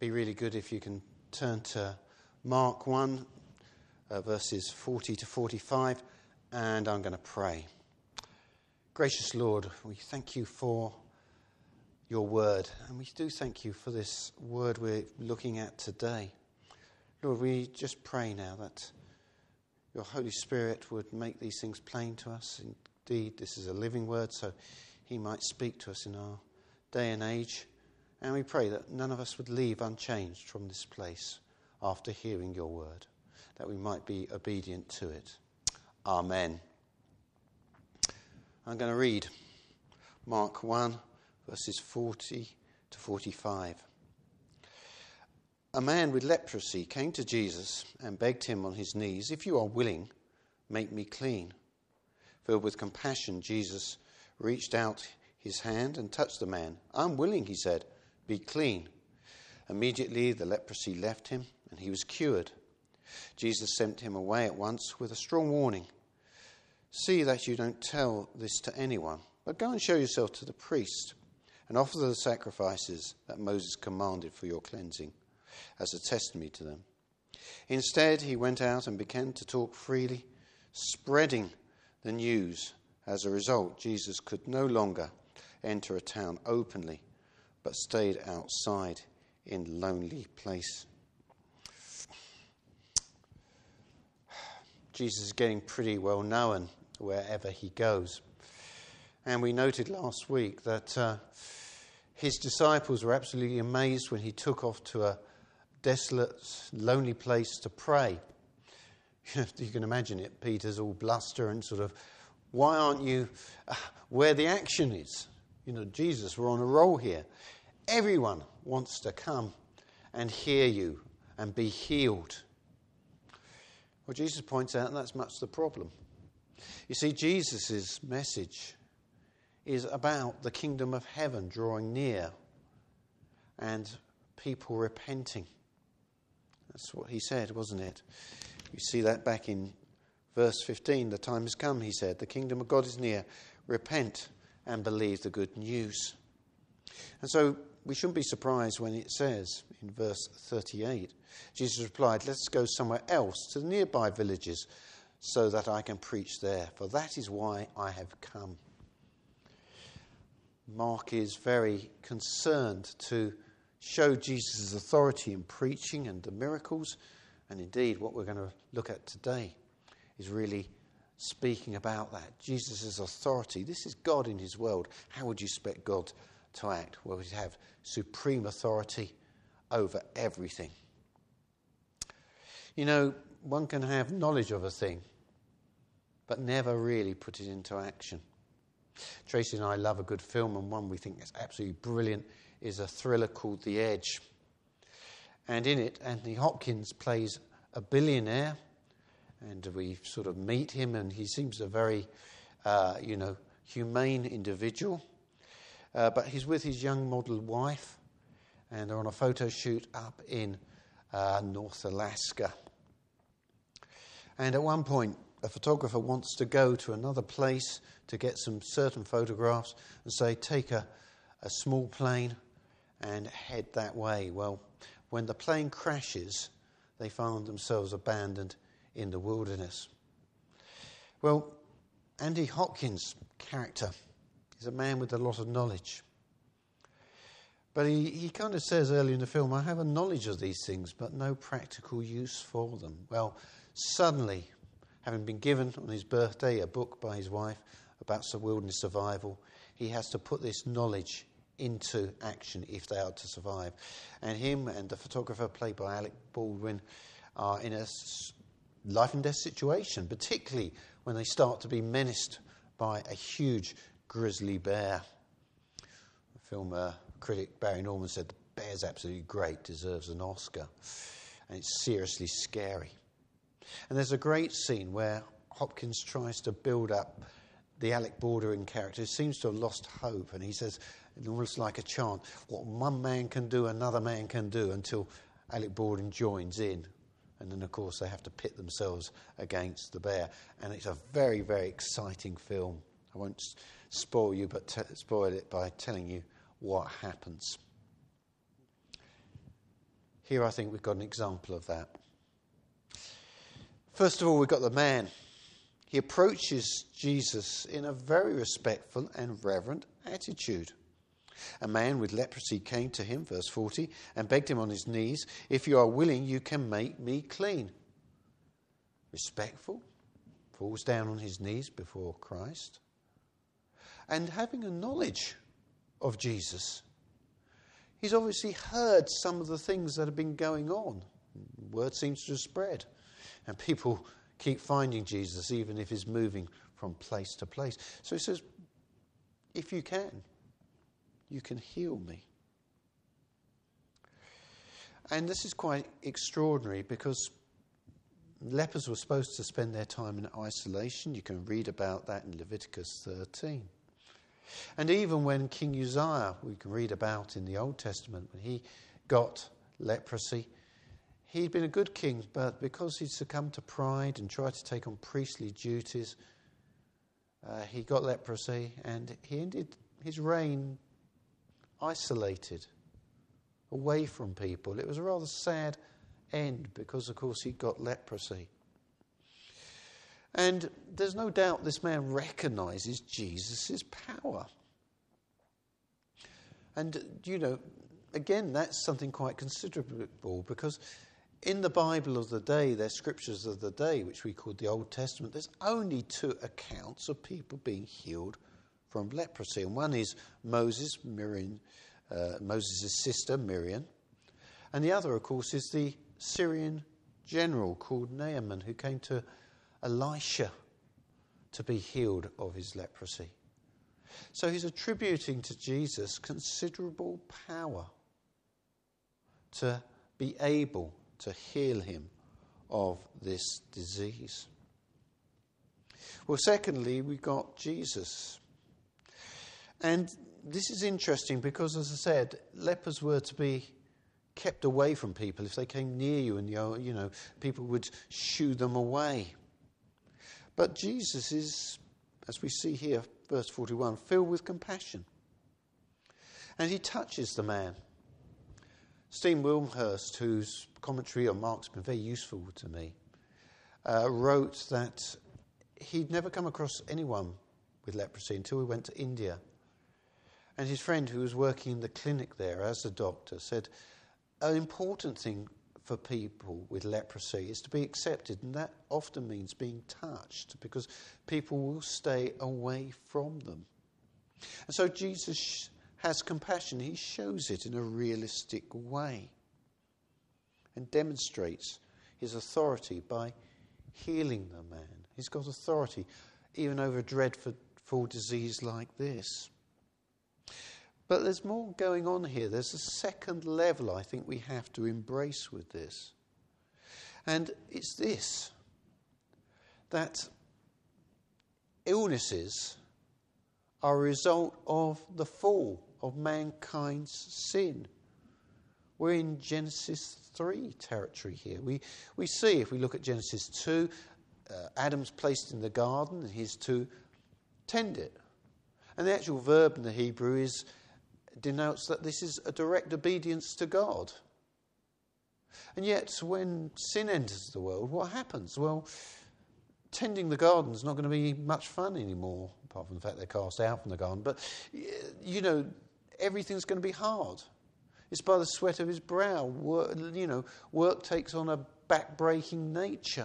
be really good if you can turn to Mark 1, verses 40 to 45, and I'm going to pray. Gracious Lord, we thank you for your word, and we do thank you for this word we're looking at today. Lord, we just pray now that your Holy Spirit would make these things plain to us. Indeed, this is a living word, so he might speak to us in our day and age. And we pray that none of us would leave unchanged from this place after hearing your word, that we might be obedient to it. Amen. I'm going to read Mark 1, verses 40 to 45. A man with leprosy came to Jesus and begged him on his knees, "If you are willing, make me clean." Filled with compassion, Jesus reached out his hand and touched the man. "I'm willing," he said, "be clean." Immediately the leprosy left him and he was cured. Jesus sent him away at once with a strong warning. "See that you don't tell this to anyone, but go and show yourself to the priest and offer the sacrifices that Moses commanded for your cleansing as a testimony to them." Instead, he went out and began to talk freely, spreading the news. As a result, Jesus could no longer enter a town openly, but stayed outside in a lonely place. Jesus is getting pretty well known wherever he goes. And we noted last week that his disciples were absolutely amazed when he took off to a desolate, lonely place to pray. You can imagine it. Peter's all bluster and sort of, "Why aren't you where the action is? Jesus, we're on a roll here. Everyone wants to come and hear you and be healed." Well, Jesus points out that's much the problem. You see, Jesus' message is about the kingdom of heaven drawing near and people repenting. That's what he said, wasn't it? You see that back in verse 15. "The time has come," he said. "The kingdom of God is near. Repent and believe the good news." And so we shouldn't be surprised when it says in verse 38, Jesus replied, "Let's go somewhere else to the nearby villages so that I can preach there, for that is why I have come." Mark is very concerned to show Jesus' authority in preaching and the miracles. And indeed, what we're going to look at today is really speaking about that. Jesus' authority. This is God in his world. How would you expect God to act? Well, he'd have supreme authority over everything. One can have knowledge of a thing, but never really put it into action. Tracy and I love a good film, and one we think is absolutely brilliant is a thriller called The Edge. And in it, Anthony Hopkins plays a billionaire, and we sort of meet him, and he seems a very, humane individual. But he's with his young model wife, and they're on a photo shoot up in North Alaska. And at one point, a photographer wants to go to another place to get some certain photographs and say, take a small plane and head that way. Well, when the plane crashes, they found themselves abandoned in the wilderness. Well, Andy Hopkins' character is a man with a lot of knowledge. But he kind of says early in the film, "I have a knowledge of these things, but no practical use for them." Well, suddenly, having been given on his birthday a book by his wife about wilderness survival, he has to put this knowledge into action if they are to survive. And him and the photographer, played by Alec Baldwin, are in a life and death situation, particularly when they start to be menaced by a huge grizzly bear. The film critic Barry Norman said the bear's absolutely great, deserves an Oscar, and it's seriously scary. And there's a great scene where Hopkins tries to build up the Alec Baldwin character, who seems to have lost hope, and he says, almost like a chant, what one man can do, another man can do, until Alec Baldwin joins in. And then, of course, they have to pit themselves against the bear. And it's a very, very exciting film. I won't spoil you, but spoil it by telling you what happens. here I think we've got an example of that. First of all, we've got the man. He approaches Jesus in a very respectful and reverent attitude. A man with leprosy came to him, verse 40, and begged him on his knees, "If you are willing, you can make me clean." Respectful, falls down on his knees before Christ. And having a knowledge of Jesus, he's obviously heard some of the things that have been going on. Word seems to have spread. And people keep finding Jesus, even if he's moving from place to place. So he says, if you can heal me. And this is quite extraordinary because lepers were supposed to spend their time in isolation. You can read about that in Leviticus 13. And even when King Uzziah, we can read about in the Old Testament, when he got leprosy, he'd been a good king, but because he'd succumbed to pride and tried to take on priestly duties, he got leprosy and he ended his reign isolated, away from people. It was a rather sad end because, of course, he got leprosy. And there's no doubt this man recognises Jesus' power. And, again, that's something quite considerable because in the Bible of the day, there's scriptures of the day, which we call the Old Testament. There's only 2 accounts of people being healed from leprosy. And one is Moses' sister, Miriam. And the other, of course, is the Syrian general called Naaman, who came to Elisha to be healed of his leprosy. So he's attributing to Jesus considerable power to be able to heal him of this disease. Well, secondly, we got Jesus. And this is interesting because, as I said, lepers were to be kept away from people. If they came near you and, people would shoo them away. But Jesus is, as we see here, verse 41, filled with compassion. And he touches the man. Stephen Wilmhurst, whose commentary on Mark's been very useful to me, wrote that he'd never come across anyone with leprosy until he went to India. And his friend, who was working in the clinic there as a doctor, said an important thing for people with leprosy is to be accepted, and that often means being touched because people will stay away from them. And so Jesus has compassion. He shows it in a realistic way and demonstrates his authority by healing the man. He's got authority even over a dreadful disease like this. But there's more going on here. There's a second level I think we have to embrace with this. And it's this, that illnesses are a result of the fall, of mankind's sin. We're in Genesis 3 territory here. We see, if we look at Genesis 2, Adam's placed in the garden and he's to tend it. And the actual verb in the Hebrew denotes that this is a direct obedience to God. And yet, when sin enters the world, what happens? Well, tending the garden is not going to be much fun anymore, apart from the fact they're cast out from the garden. But, everything's going to be hard. It's by the sweat of his brow. Work takes on a back-breaking nature.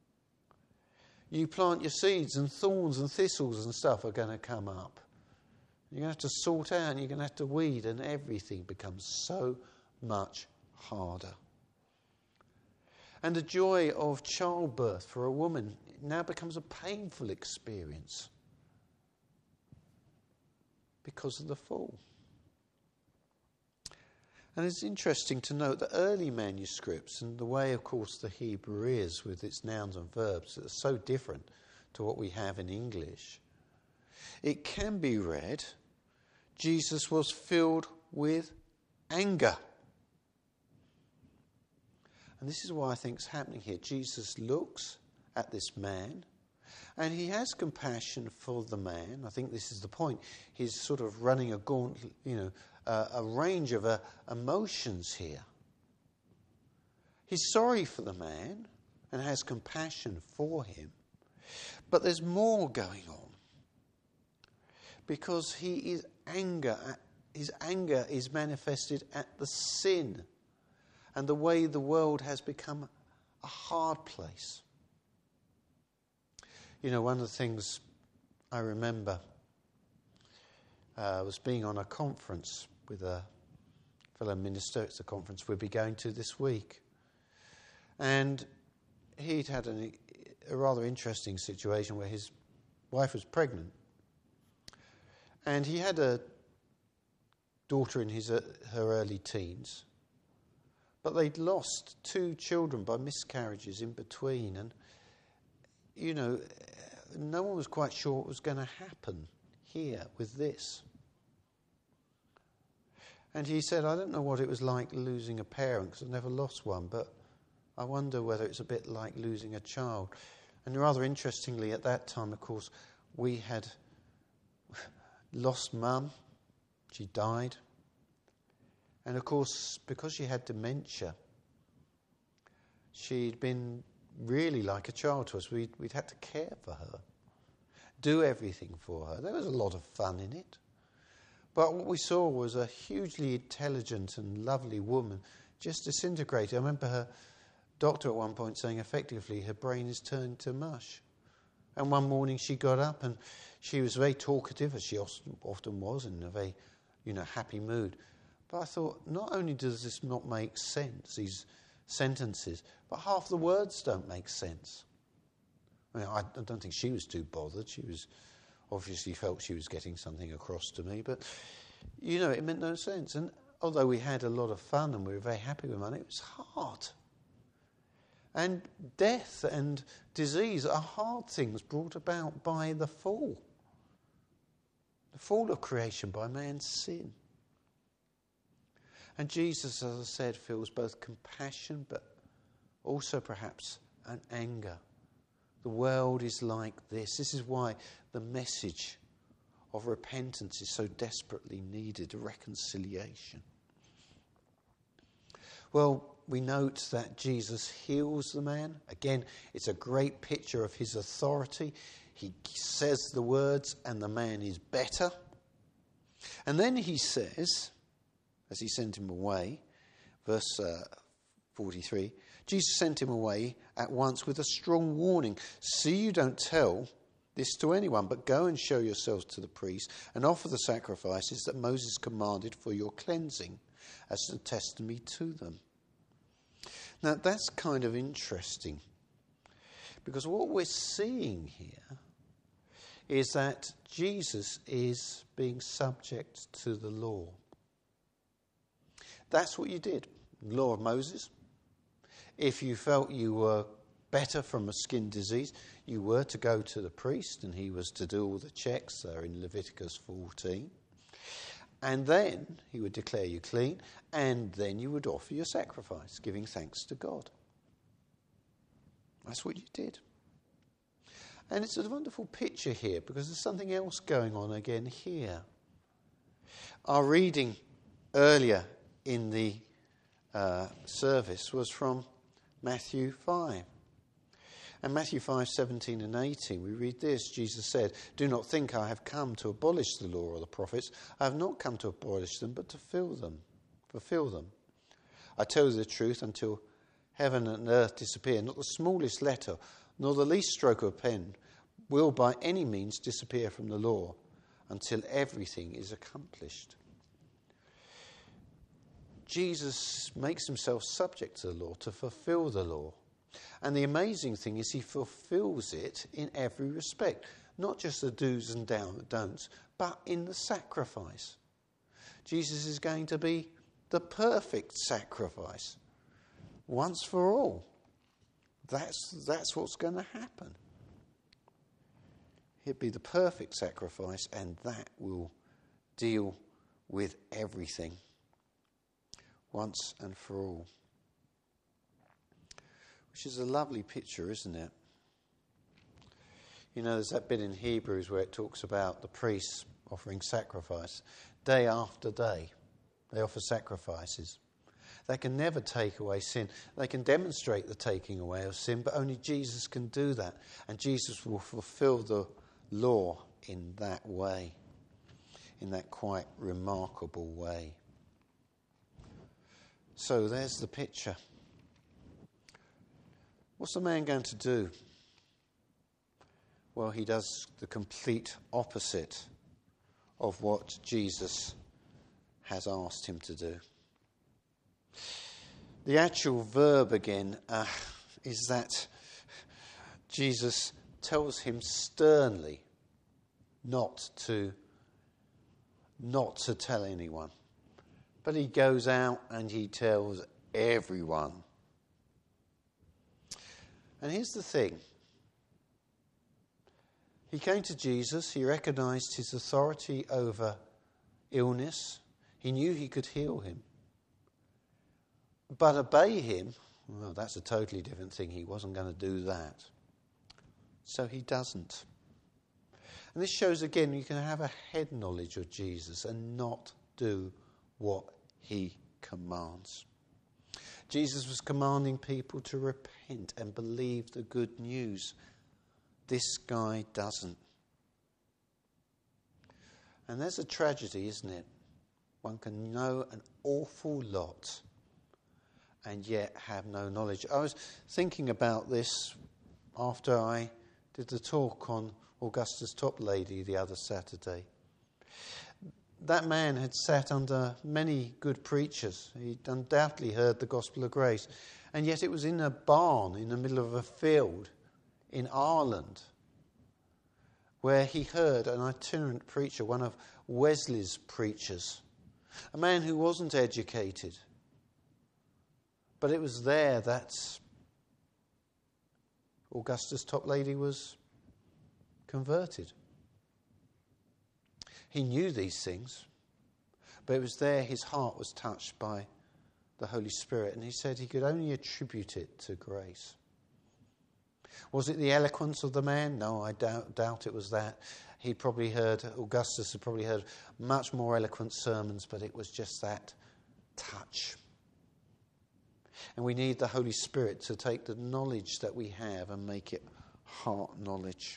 You plant your seeds and thorns and thistles and stuff are going to come up. You're going to have to sort out and you're going to have to weed, and everything becomes so much harder. And the joy of childbirth for a woman now becomes a painful experience because of the fall. And it's interesting to note that early manuscripts, and the way, of course, the Hebrew is with its nouns and verbs, that are so different to what we have in English, it can be read, Jesus was filled with anger. And this is what I think is happening here. Jesus looks at this man and he has compassion for the man. I think this is the point. He's sort of running a gauntlet, a range of emotions here. He's sorry for the man and has compassion for him. But there's more going on. Because his anger is manifested at the sin and the way the world has become a hard place. You know, one of the things I remember was being on a conference with a fellow minister. It's a conference we'll be going to this week. And he'd had a rather interesting situation where his wife was pregnant. And he had a daughter in her early teens. But they'd lost 2 children by miscarriages in between. And, you know, no one was quite sure what was going to happen here with this. And he said, I don't know what it was like losing a parent, because I've never lost one, but I wonder whether it's a bit like losing a child. And rather interestingly, at that time, of course, we had lost Mum. She died. And of course, because she had dementia, she'd been really like a child to us. We'd had to care for her, do everything for her. There was a lot of fun in it. But what we saw was a hugely intelligent and lovely woman just disintegrated. I remember her doctor at one point saying effectively her brain is turned to mush. And one morning she got up and she was very talkative, as she often was, in a very, happy mood. But I thought, not only does this not make sense, these sentences, but half the words don't make sense. I mean, I don't think she was too bothered. She was obviously felt she was getting something across to me, but, it meant no sense. And although we had a lot of fun and we were very happy with money, it was hard. And death and disease are hard things brought about by the fall. The fall of creation by man's sin. And Jesus, as I said, feels both compassion but also perhaps an anger. The world is like this. This is why the message of repentance is so desperately needed, reconciliation. Well, we note that Jesus heals the man. Again, it's a great picture of his authority. He says the words and the man is better. And then he says, as he sent him away, verse 43, Jesus sent him away at once with a strong warning. See, you don't tell this to anyone, but go and show yourselves to the priest and offer the sacrifices that Moses commanded for your cleansing as a testimony to them. Now, that's kind of interesting, because what we're seeing here is that Jesus is being subject to the law. That's what you did. The law of Moses. If you felt you were better from a skin disease, you were to go to the priest, and he was to do all the checks there in Leviticus 14. And then he would declare you clean, and then you would offer your sacrifice, giving thanks to God. That's what you did. And it's a wonderful picture here, because there's something else going on again here. Our reading earlier in the service was from Matthew 5. And Matthew 5, 17 and 18, we read this. Jesus said, do not think I have come to abolish the law or the prophets. I have not come to abolish them, but to fulfill them. I tell you the truth, until heaven and earth disappear, not the smallest letter, nor the least stroke of a pen will by any means disappear from the law, until everything is accomplished. Jesus makes himself subject to the law to fulfill the law. And the amazing thing is he fulfills it in every respect. Not just the do's and don'ts, but in the sacrifice. Jesus is going to be the perfect sacrifice. Once for all. That's what's going to happen. He'll be the perfect sacrifice, and that will deal with everything. Once and for all. Which is a lovely picture, isn't it? There's that bit in Hebrews where it talks about the priests offering sacrifice. Day after day, they offer sacrifices. They can never take away sin. They can demonstrate the taking away of sin, but only Jesus can do that. And Jesus will fulfill the law in that way, in that quite remarkable way. So there's the picture. What's the man going to do? Well, he does the complete opposite of what Jesus has asked him to do. The actual verb again is that Jesus tells him sternly not to tell anyone. But he goes out and he tells everyone. And here's the thing. He came to Jesus, he recognized his authority over illness. He knew he could heal him. But obey him, well, that's a totally different thing. He wasn't going to do that. So he doesn't. And this shows again, you can have a head knowledge of Jesus and not do what he commands. Jesus was commanding people to repent and believe the good news. This guy doesn't. And there's a tragedy, isn't it? One can know an awful lot and yet have no knowledge. I was thinking about this after I did the talk on Augustus Toplady the other Saturday. That man had sat under many good preachers. He'd undoubtedly heard the gospel of grace. And yet it was in a barn in the middle of a field in Ireland where he heard an itinerant preacher, one of Wesley's preachers, a man who wasn't educated. But it was there that Augustus Toplady was converted. He knew these things, but it was there his heart was touched by the Holy Spirit, and he said he could only attribute it to grace. Was it the eloquence of the man? No, I doubt it was that. Augustus had probably heard much more eloquent sermons, but it was just that touch. And we need the Holy Spirit to take the knowledge that we have and make it heart knowledge.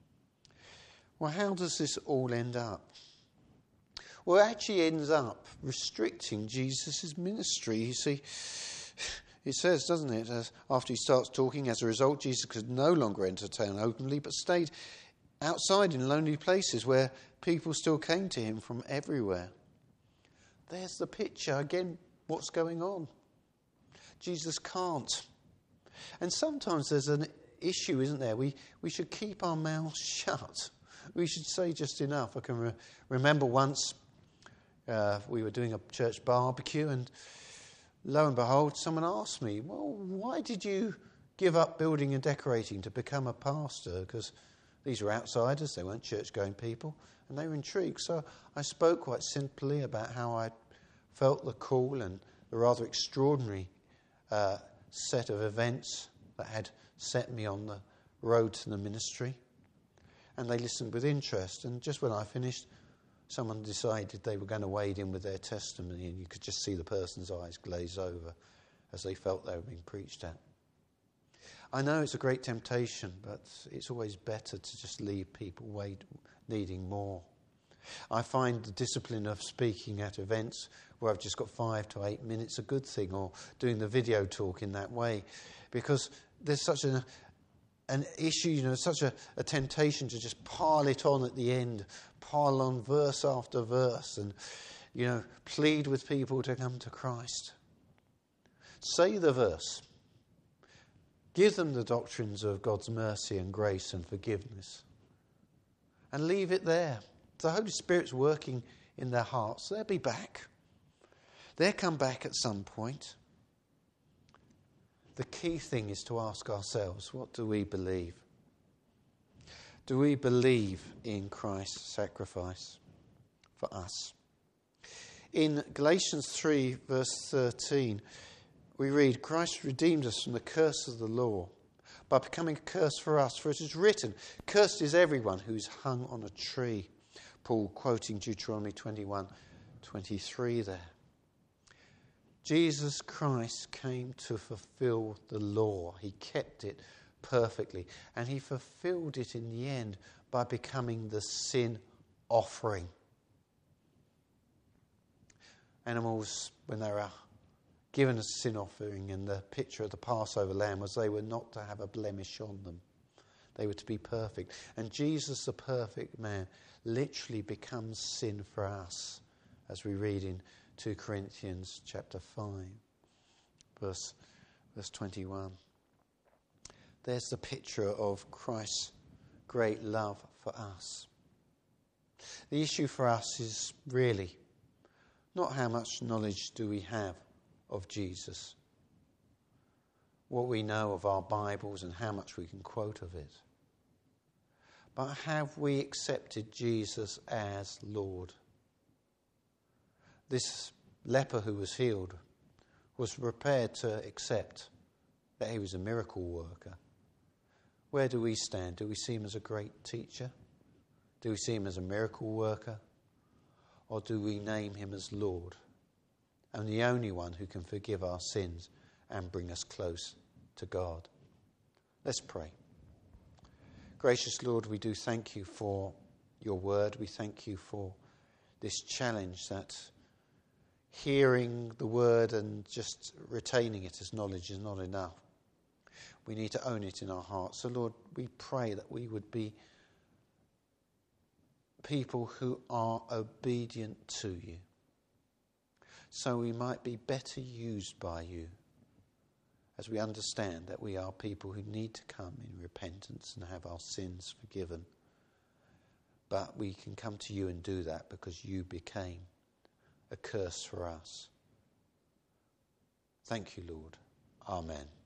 Well, how does this all end up? Well, it actually ends up restricting Jesus' ministry. You see, it says, doesn't it, after he starts talking, as a result, Jesus could no longer enter town openly, but stayed outside in lonely places where people still came to him from everywhere. There's the picture. Again, what's going on? Jesus can't. And sometimes there's an issue, isn't there? We should keep our mouths shut. We should say just enough. I can remember once we were doing a church barbecue, and lo and behold, someone asked me, well, why did you give up building and decorating to become a pastor? Because these were outsiders, they weren't church-going people, and they were intrigued. So I spoke quite simply about how I felt the call and the rather extraordinary set of events that had set me on the road to the ministry. And they listened with interest. And just when I finished, someone decided they were going to wade in with their testimony, and you could just see the person's eyes glaze over as they felt they were being preached at. I know it's a great temptation, but it's always better to just leave people needing more. I find the discipline of speaking at events where I've just got 5 to 8 minutes a good thing, or doing the video talk in that way, because there's such an issue, such a temptation to just pile it on at the end, pile on verse after verse, and, plead with people to come to Christ. Say the verse. Give them the doctrines of God's mercy and grace and forgiveness. And leave it there. The Holy Spirit's working in their hearts. They'll be back. They'll come back at some point. The key thing is to ask ourselves, what do we believe? Do we believe in Christ's sacrifice for us? In Galatians 3, verse 13, we read, Christ redeemed us from the curse of the law by becoming a curse for us. For it is written, cursed is everyone who is hung on a tree. Paul quoting Deuteronomy 21:23 there. Jesus Christ came to fulfill the law. He kept it perfectly. And he fulfilled it in the end by becoming the sin offering. Animals, when they were given a sin offering, and the picture of the Passover lamb was they were not to have a blemish on them. They were to be perfect. And Jesus, the perfect man, literally becomes sin for us, as we read in 2 Corinthians chapter 5, verse 21. There's the picture of Christ's great love for us. The issue for us is really not how much knowledge do we have of Jesus, what we know of our Bibles and how much we can quote of it, but have we accepted Jesus as Lord? This leper who was healed was prepared to accept that he was a miracle worker. Where do we stand? Do we see him as a great teacher? Do we see him as a miracle worker? Or do we name him as Lord and the only one who can forgive our sins and bring us close to God? Let's pray. Gracious Lord, we do thank you for your word. We thank you for this challenge that hearing the word and just retaining it as knowledge is not enough. We need to own it in our hearts. So Lord, we pray that we would be people who are obedient to you, so we might be better used by you as we understand that we are people who need to come in repentance and have our sins forgiven. But we can come to you and do that because you became a curse for us. Thank you, Lord. Amen.